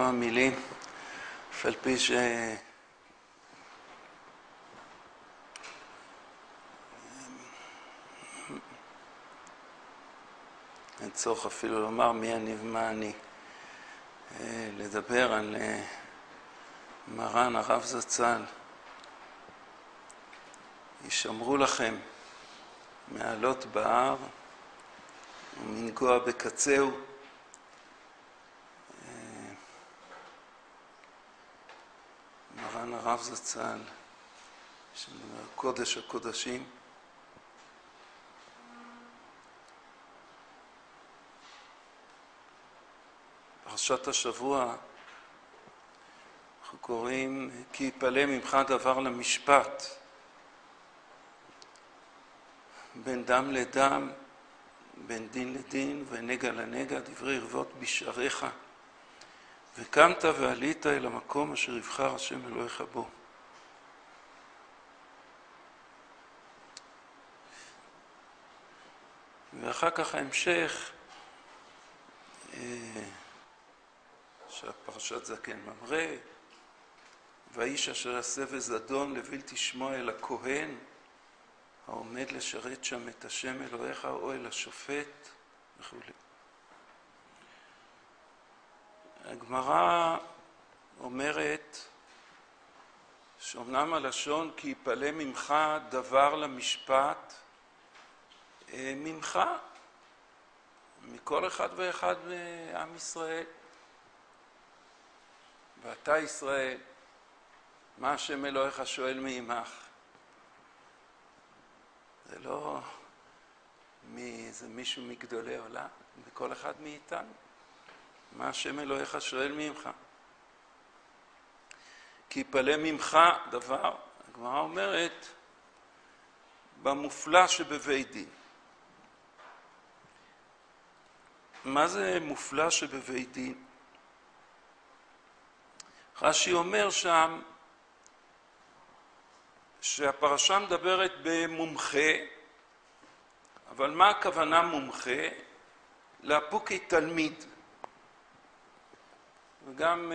כמה מילים, אף על פי ש... אין צורך אפילו לומר מי אני ומה אני. לדבר על מרן הרב זצ"ל. ישמרו לכם מעלות בהר ומנגוע בקצהו. מרן הרב זצ"ל, שמדבר קודש הקודשים. פרשת השבוע אנחנו קוראים כי יפלא ממך דבר למשפט, בין דם לדם, בין דין לדין ונגע לנגע, דברי רבות בשעריך, וקמת ועלית אל המקום אשר יבחר השם אלוהיך בו. ואחר כך ההמשך שהפרשת זקן ממרא, והאיש אשר יעשה וזדון לבלתי שמוע אל הכהן העומד לשרת שם את השם אלוהיך או אל השופט וכו'. הגמרא אומרת שאומנם הלשון כי יפלא ממך דבר למשפט, ממך, מכל אחד ואחד מעם ישראל. ואתה ישראל, מה השם אלוהיך שואל מעמך? זה לא זה מישהו מגדולי עולם, בכל אחד מאיתנו. מה השם אלוהיך שואל ממך? כי יפלא ממך דבר, הגמרא אומרת, במופלא שבבית דין. מה זה מופלא שבבית דין? רש"י אומר שם שהפרשה מדברת במומחה, אבל מה הכוונה מומחה? לאפוקי תלמיד. וגם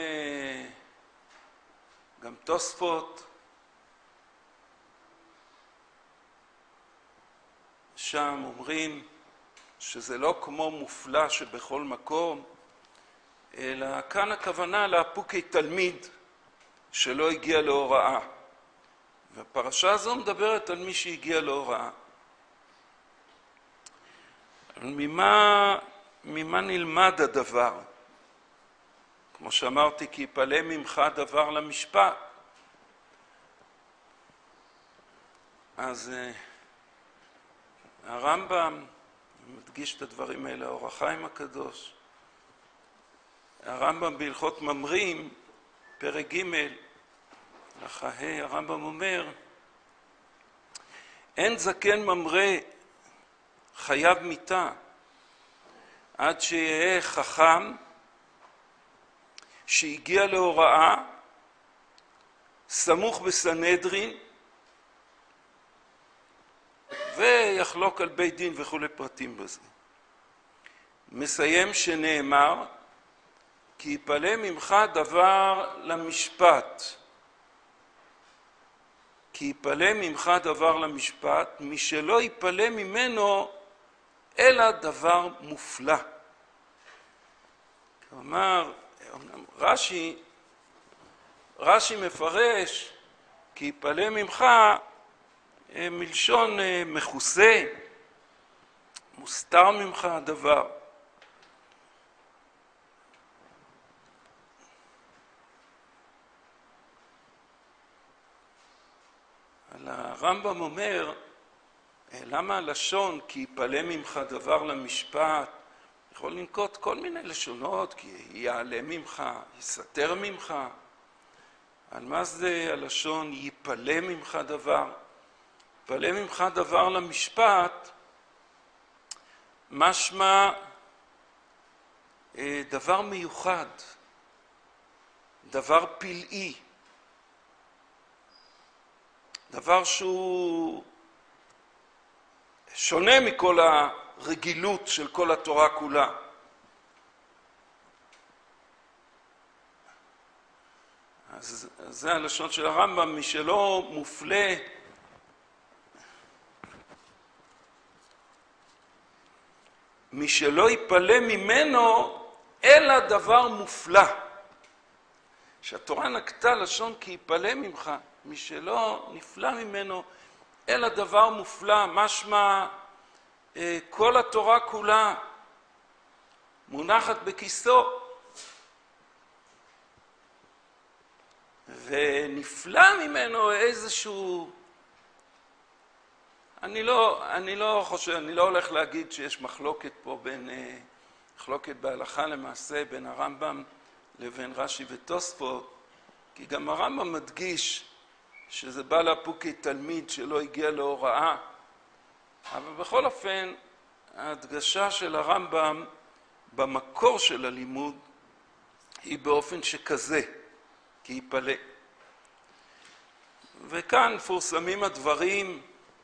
תוספות שם אומרים שזה לא כמו מופלא שבכל מקום, אלא כאן הכוונה לאפוקי תלמיד שלא הגיע להוראה. והפרשה הזו מדברת על מי שהגיע להוראה. ממה נלמד הדבר? כמו שאמרתי, כי יפלא ממך דבר למשפט. אז הרמב"ם מדגיש את הדברים האלה, אור החיים הקדוש. הרמב"ם בהלכות ממרים, פרק ג' הלכה ה', הרמב"ם אומר, אין זקן ממרא חייב מיתה עד שיהיה חכם שהגיע להוראה סמוך בסנהדרין ויחלוק על בית דין וכו' פרטים בזה. מסיים שנאמר כי יפלא ממך דבר למשפט. כי יפלא ממך דבר למשפט, מי שלא יפלא ממנו אלא דבר מופלא. כלומר, רש"י מפרש כי יפלא ממך מלשון מכוסה, מוסתר ממך הדבר. הרמב"ם אומר, למה הלשון כי יפלא ממך דבר למשפט? יכול לנקוט כל מיני לשונות, כי יעלה ממך, יסתר ממך. על מה זה הלשון יפלא ממך דבר? יפלא ממך דבר למשפט, משמע דבר מיוחד, דבר פלאי. דבר שהוא שונה מכל הרגילות של כל התורה כולה. אז זה הלשון של הרמב"ם, מי שלא מופלה, מי שלא יפלא ממנו אלא דבר מופלא. שהתורה נקטה לשון כי יפלא ממך, מי שלא נפלא ממנו אלא דבר מופלא, משמע כל התורה כולה מונחת בכיסו, ונפלא ממנו איזשהו, אני לא חושב, אני לא הולך להגיד שיש מחלוקת פה מחלוקת בהלכה למעשה בין הרמב"ם לבין רש"י ותוספות, כי גם הרמב"ם מדגיש שזה בא להפוקי תלמיד שלא הגיע להוראה, אבל בכל אופן ההדגשה של הרמב"ם במקור של הלימוד היא באופן שכזה, כי יפלא. וכאן מפורסמים הדברים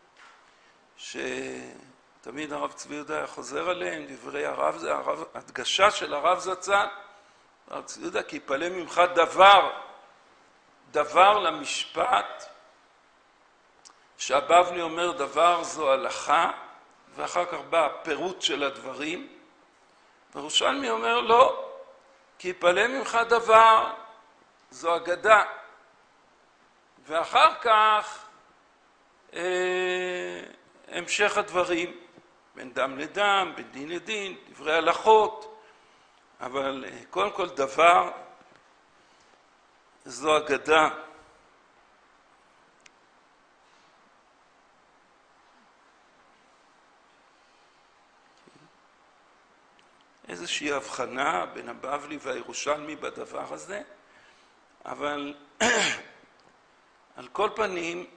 שתמיד הרב צבי יהודה היה חוזר עליהם, דברי הרב, הדגשה של הרב זצ"ל, הרב צבי יהודה, כי יפלא ממך דבר למשפט, שהבבלי אומר דבר זו הלכה, ואחר כך בא הפירוט של הדברים, וירושלמי אומר לא, כי יפלא ממך דבר, זו אגדה. ואחר כך המשך הדברים, בין דם לדם, בין דין לדין, דברי הלכות, אבל קודם כל דבר, זו אגדה. איזושהי הבחנה בין הבבלי והירושלמי בדבר הזה, אבל על כל פנים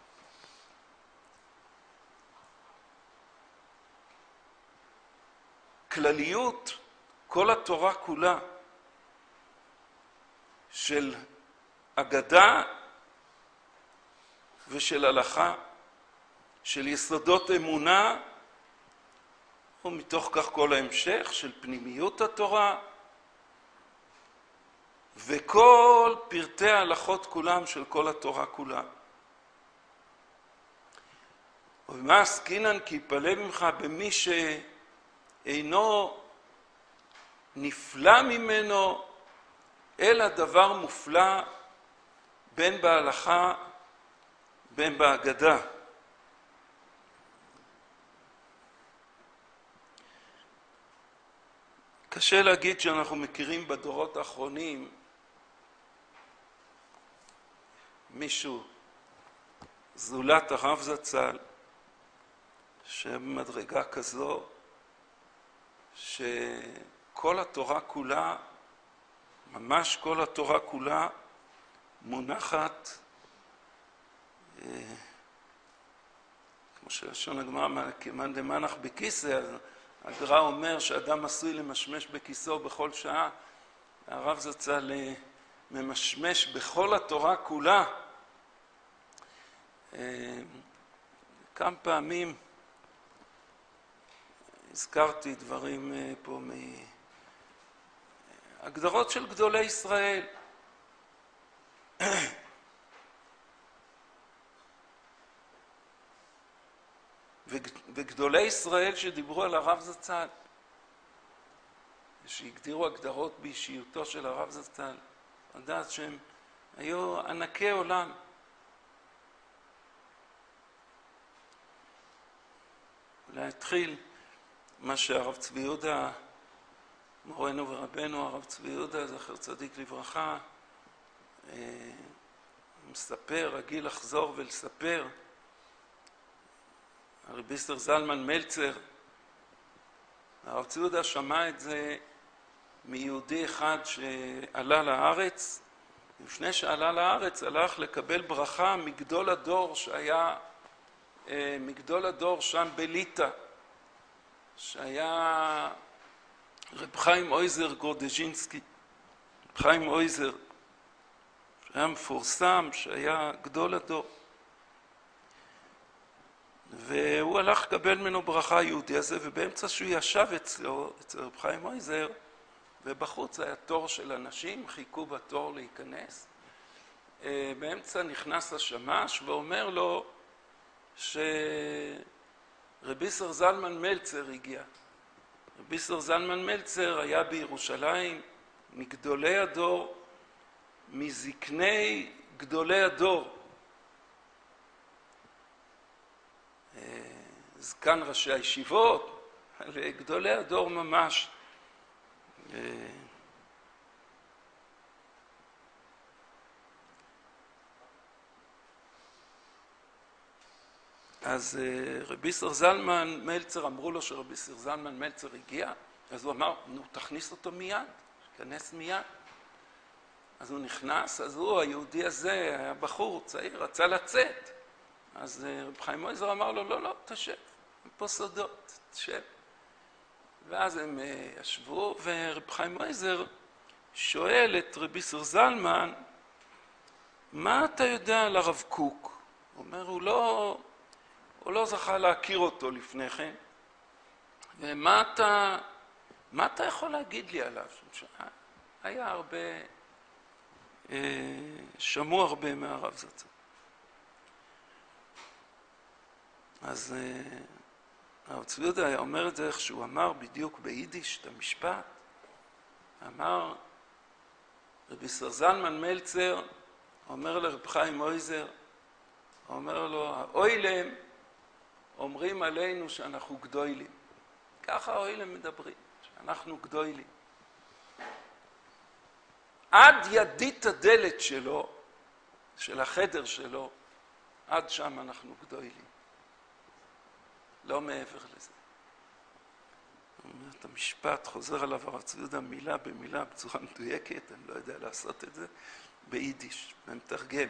כלליות כל התורה כולה של אגדה ושל הלכה, של יסודות אמונה, ומתוך כך כל ההמשך של פנימיות התורה, וכל פרטי ההלכות כולם של כל התורה כולה. ומה עסקינן כי יפלא ממך במי שאינו נפלא ממנו, אלא דבר מופלא בין בהלכה בין בהגדה. קשה להגיד שאנחנו מכירים בדורות האחרונים מישהו זולת הרב זצ"ל שבמדרגה כזו שכל התורה כולה, ממש כל התורה כולה מונחת, כמו שלשון הגמרא, כמאן דמנח בכיסא, הגר"א אומר שאדם עשוי למשמש בכיסו בכל שעה. הרב זצ"ל ממשמש בכל התורה כולה. כמה פעמים הזכרתי דברים פה מהגדרות של גדולי ישראל. וגדולי ישראל שדיברו על הרב זצ"ל, שהגדירו הגדרות באישיותו של הרב זצ"ל, לדעת שהם היו ענקי עולם. להתחיל מה שהרב צבי יהודה, מורנו ורבנו הרב צבי יהודה, זכר צדיק לברכה, מספר, רגיל לחזור ולספר, הרב ביסטר זלמן מלצר, הרב צבי יהודה שמע את זה מיהודי אחד שעלה לארץ, לפני שעלה לארץ הלך לקבל ברכה מגדול הדור שהיה, מגדול הדור שם בליטא, שהיה רב חיים אויזר גורדז'ינסקי, רב חיים אויזר, שהיה מפורסם, שהיה גדול הדור. והוא הלך לקבל ממנו ברכה היהודי הזה, ובאמצע שהוא ישב אצלו, אצל רב חיים אויזר, ובחוץ היה תור של אנשים, חיכו בתור להיכנס, באמצע נכנס השמש ואומר לו שרבי סר זלמן מלצר הגיע. רבי סר זלמן מלצר היה בירושלים מגדולי הדור, מזקני גדולי הדור, זקן ראשי הישיבות, גדולי הדור ממש. אז רבי סר זלמן מלצר, אמרו לו שרבי סר זלמן מלצר הגיע, אז הוא אמר, נו, תכניס אותו מיד, תכנס מיד. אז הוא נכנס, אז הוא, היהודי הזה, היה בחור צעיר, רצה לצאת. אז רב חיים מויזר אמר לו, לא, לא, תשב, אין פה סודות, תשב. ואז הם ישבו, ורב חיים מויזר שואל את רבי סר זלמן, מה אתה יודע על הרב קוק? הוא אומר, הוא לא זכה להכיר אותו לפני כן. ומה אתה יכול להגיד לי עליו? היה הרבה, שמעו הרבה מהרב זצ"ל. אז הרב צבי יהודה היה אומר את זה איך שהוא אמר בדיוק ביידיש את המשפט. אמר רבי סר זלמן מלצר, אומר לרב חיים מויזר, אומר לו, האוילם אומרים עלינו שאנחנו גדולים. ככה האוילם מדברים, שאנחנו גדולים. עד ידית הדלת שלו, של החדר שלו, עד שם אנחנו גדולים. לא מעבר לזה. את המשפט חוזר עליו הרב צבי יהודה מילה במילה בצורה מדויקת, אני לא יודע לעשות את זה, ביידיש, במתרגם.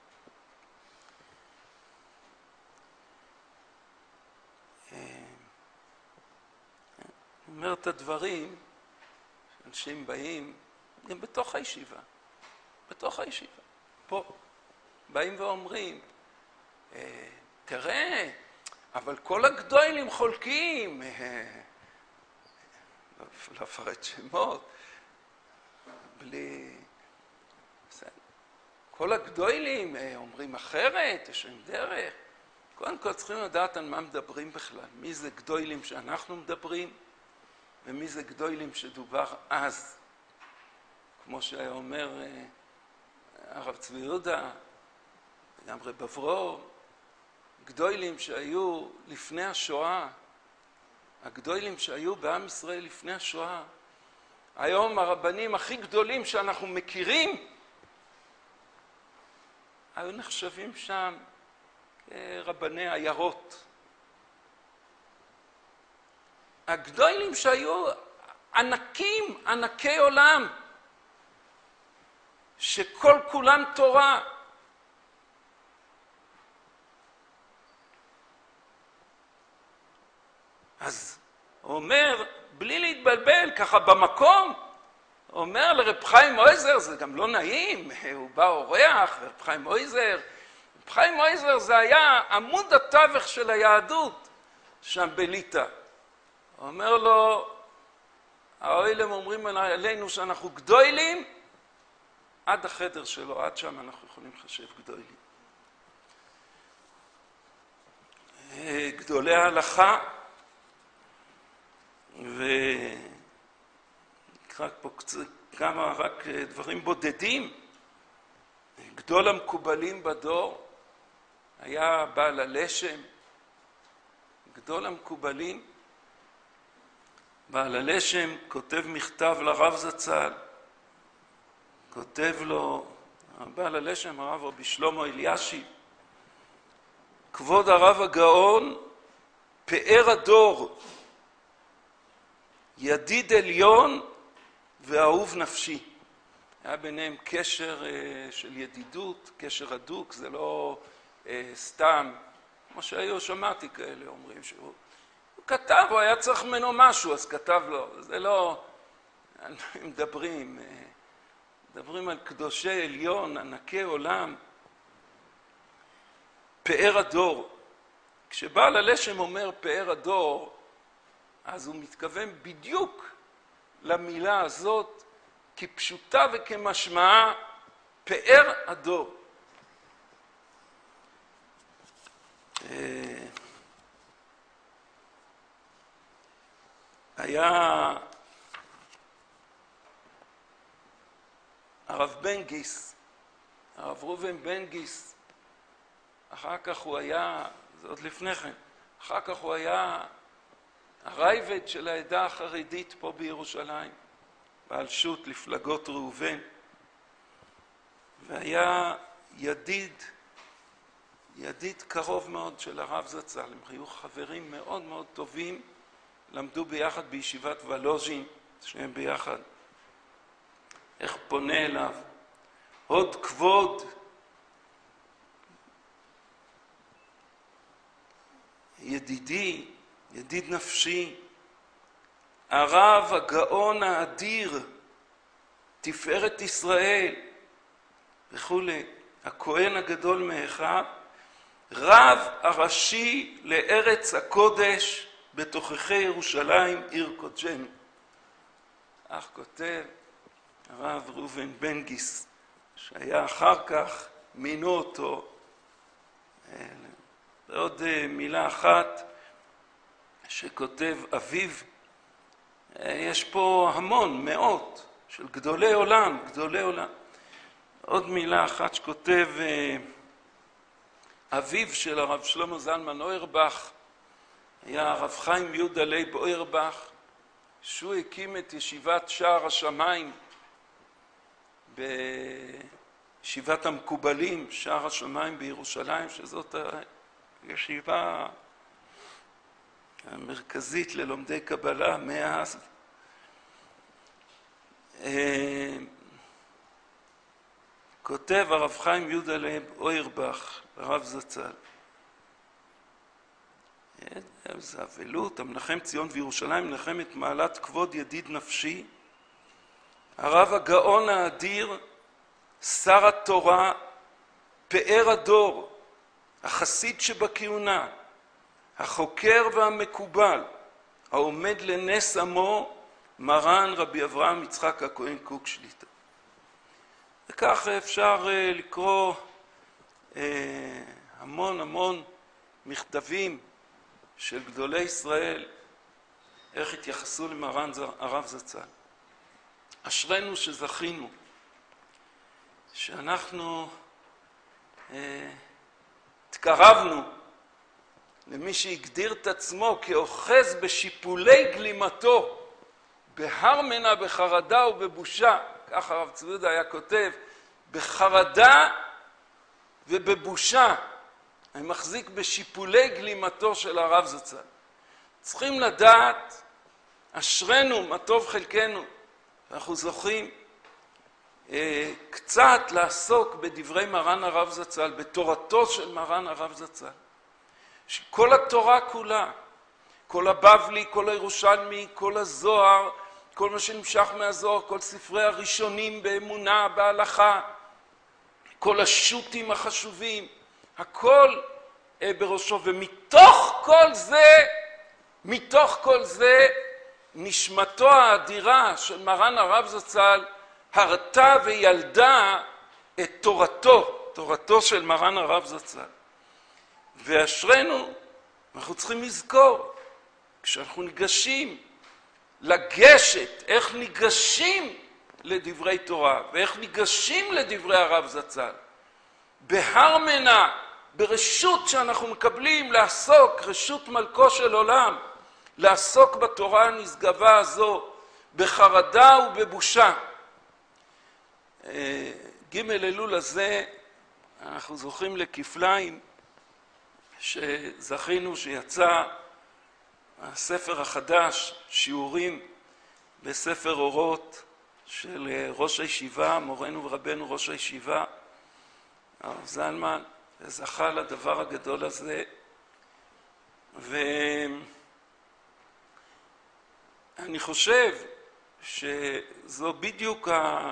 אומר את הדברים, אנשים באים, גם בתוך הישיבה, פה, באים ואומרים, תראה, אבל כל הגדולים חולקים, לא אפרט שמות, בלי... כל הגדולים אומרים אחרת, יש להם דרך. קודם כל צריכים לדעת על מה מדברים בכלל, מי זה גדולים שאנחנו מדברים, ומי זה גדולים שדובר אז. כמו שאומר הרב צבי יהודה, גם רב אברום, גדולים שהיו לפני השואה, הגדולים שהיו בעם ישראל לפני השואה, היום הרבנים הכי גדולים שאנחנו מכירים, היו נחשבים שם רבני עיירות. הגדולים שהיו ענקים, ענקי עולם, שכל כולם תורה. אז הוא אומר, בלי להתבלבל, ככה במקום, הוא אומר לרב חיים מויזר, זה גם לא נעים, הוא בא אורח, רב חיים מויזר. רב חיים מויזר זה היה עמוד התווך של היהדות שם בליטא. הוא אומר לו, האוילם אומרים עלינו שאנחנו גדולים, עד החדר שלו, עד שם אנחנו יכולים לחשב גדולים. גדולי ההלכה, ונקרא פה כמה רק דברים בודדים. גדול המקובלים בדור היה בעל הלשם, גדול המקובלים. בעל הלשם כותב מכתב לרב זצ"ל, כותב לו, בעל הלשם הרב רבי שלמה אלישיב, כבוד הרב הגאון, פאר הדור, ידיד עליון ואהוב נפשי. היה ביניהם קשר של ידידות, קשר הדוק, זה לא סתם, כמו שהיו שמעתי כאלה אומרים שהוא כתב, הוא היה צריך ממנו משהו, אז כתב לו, זה לא, מדברים על קדושי עליון, ענקי עולם, פאר הדור. כשבעל הלשם אומר פאר הדור, אז הוא מתכוון בדיוק למילה הזאת, כפשוטה וכמשמעה, פאר הדור. היה הרב בן גיס, הרב ראובן בן גיס, אחר כך הוא היה, זה עוד לפני כן, אחר כך הוא היה הרייבד של העדה החרדית פה בירושלים, בעל שו"ת לפלגות ראובן, והיה ידיד קרוב מאוד של הרב זצ"ל. הם היו חברים מאוד מאוד טובים, למדו ביחד בישיבת וולוז'ין, שניהם ביחד. איך פונה אליו? הוד כבוד, ידידי, ידיד נפשי, הרב הגאון האדיר, תפארת ישראל וכולי, הכהן הגדול מאחיו, רב הראשי לארץ הקודש בתוככי ירושלים, עיר קודשנו. אך כותב הרב ראובן בן גיס, שהיה אחר כך מינו אותו. ועוד מילה אחת שכותב אביו, יש פה המון, מאות של גדולי עולם, גדולי עולם. עוד מילה אחת שכותב אביו של הרב שלמה זלמן אוירבך, היה הרב חיים יהודה לייב אוירבך, שהוא הקים את ישיבת שער השמיים בישיבת המקובלים, שער השמיים בירושלים, שזאת הישיבה המרכזית ללומדי קבלה מאז. כותב הרב חיים יהודה לייב אוירבך, הרב זצ"ל, זה אבלות, המנחם ציון וירושלים, מנחם את מעלת כבוד ידיד נפשי, הרב הגאון האדיר, שר התורה, פאר הדור, החסיד שבכהונה, החוקר והמקובל, העומד לנס עמו, מרן רבי אברהם יצחק הכהן קוק שליט"א. וכך אפשר לקרוא המון מכתבים של גדולי ישראל, איך התייחסו למרן הרב זצ"ל. אשרנו שזכינו, שאנחנו התקרבנו למי שהגדיר את עצמו כאוחז בשיפולי גלימתו, בהר מנה, בחרדה ובבושה. כך הרב צבי יהודה היה כותב, בחרדה ובבושה. אני מחזיק בשיפולי גלימתו של הרב זצ"ל. צריכים לדעת, אשרנו, מה טוב חלקנו, אנחנו זוכים קצת לעסוק בדברי מרן הרב זצ"ל, בתורתו של מרן הרב זצ"ל. שכל התורה כולה, כל הבבלי, כל הירושלמי, כל הזוהר, כל מה שנמשך מהזוהר, כל ספרי הראשונים באמונה, בהלכה, כל השו"תים החשובים, הכל בראשו. ומתוך כל זה, נשמתו האדירה של מרן הרב זצ"ל הרתה וילדה את תורתו של מרן הרב זצ"ל. ואשרנו, אנחנו צריכים לזכור, כשאנחנו ניגשים לגשת, איך ניגשים לדברי תורה, ואיך ניגשים לדברי הרב זצ"ל. בהר מנה, ברשות שאנחנו מקבלים לעסוק, רשות מלכו של עולם, לעסוק בתורה הנשגבה הזו, בחרדה ובבושה. ג' אלול הזה, אנחנו זוכים לכפליים, שזכינו שיצא הספר החדש, שיעורים בספר אורות של ראש הישיבה, מורנו ורבנו ראש הישיבה, הרב זלמן, זכה לדבר הגדול הזה. ואני חושב שזו בדיוק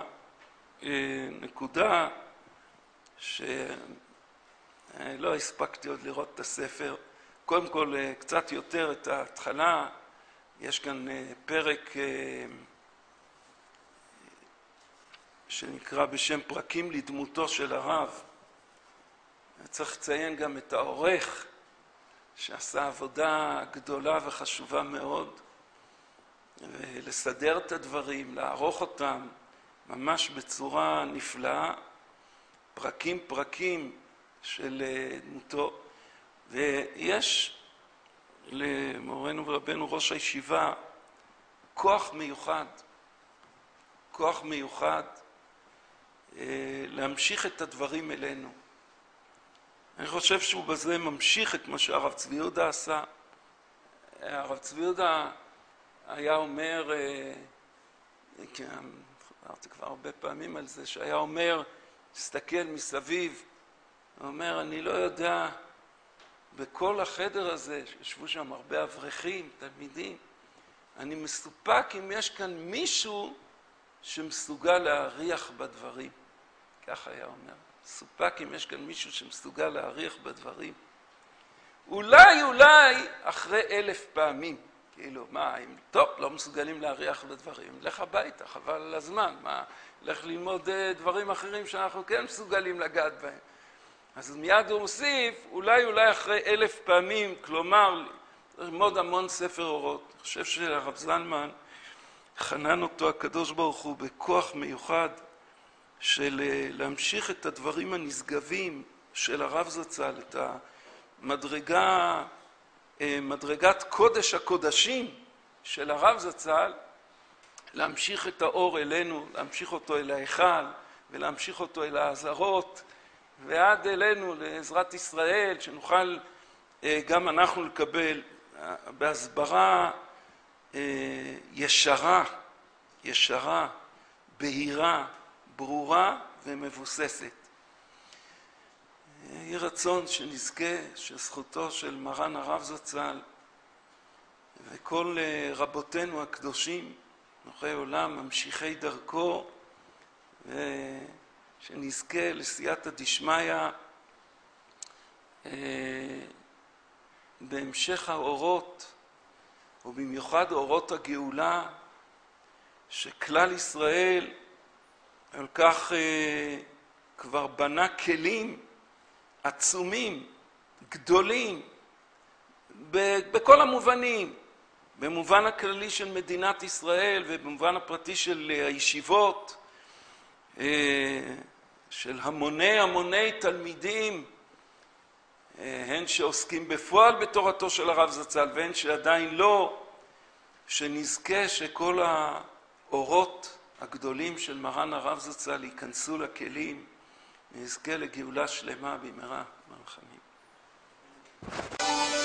הנקודה שלא הספקתי עוד לראות את הספר. קודם כל קצת יותר את ההתחלה, יש כאן פרק שנקרא בשם פרקים לדמותו של הרב. צריך לציין גם את העורך, שעשה עבודה גדולה וחשובה מאוד, ולסדר את הדברים, לערוך אותם ממש בצורה נפלאה, פרקים של דמותו. ויש למורנו ורבנו ראש הישיבה כוח מיוחד להמשיך את הדברים אלינו. אני חושב שהוא בזה ממשיך את מה שהרב צבי יהודה עשה. הרב צבי יהודה היה אומר, אמרתי כבר הרבה פעמים על זה, שהיה אומר, תסתכל מסביב, הוא אומר, אני לא יודע, בכל החדר הזה, שישבו שם הרבה אברכים, תלמידים, אני מסופק אם יש כאן מישהו שמסוגל להריח בדברים. ככה היה אומר. סופק אם יש כאן מישהו שמסוגל להריח בדברים. אולי אחרי 1000 פעמים. כאילו, מה, אם טוב, לא מסוגלים להריח בדברים. לך הביתה, חבל על הזמן. מה, לך ללמוד דברים אחרים שאנחנו כן מסוגלים לגעת בהם. אז מיד הוא מוסיף, אולי אחרי 1000 פעמים, כלומר, ללמוד המון ספר אורות. אני חושב שהרב זלמן חנן אותו הקדוש ברוך הוא בכוח מיוחד של להמשיך את הדברים הנשגבים של הרב זצ"ל, את מדרגת קודש הקודשים של הרב זצ"ל, להמשיך את האור אלינו, להמשיך אותו אל ההיכל ולהמשיך אותו אל העזרות ועד אלינו לעזרת ישראל, שנוכל גם אנחנו לקבל בהסברה ישרה, בהירה, ברורה ומבוססת. יהי רצון שנזכה שזכותו של מרן הרב זצ"ל וכל רבותינו הקדושים, נוחי עולם, ממשיכי דרכו, ושנזכה לסייעתא דשמיא בהמשך האורות, ובמיוחד אורות הגאולה, שכלל ישראל על כך כבר בנה כלים עצומים, גדולים, בכל המובנים, במובן הכללי של מדינת ישראל ובמובן הפרטי של הישיבות, של המוני תלמידים, הן שעוסקים בפועל בתורתו של הרב זצ"ל והן שעדיין לא, שנזכה שכל האורות הגדולים של מרן הרב זצ"ל ייכנסו לכלים, נזכה לגאולה שלמה במהרה ברחמים.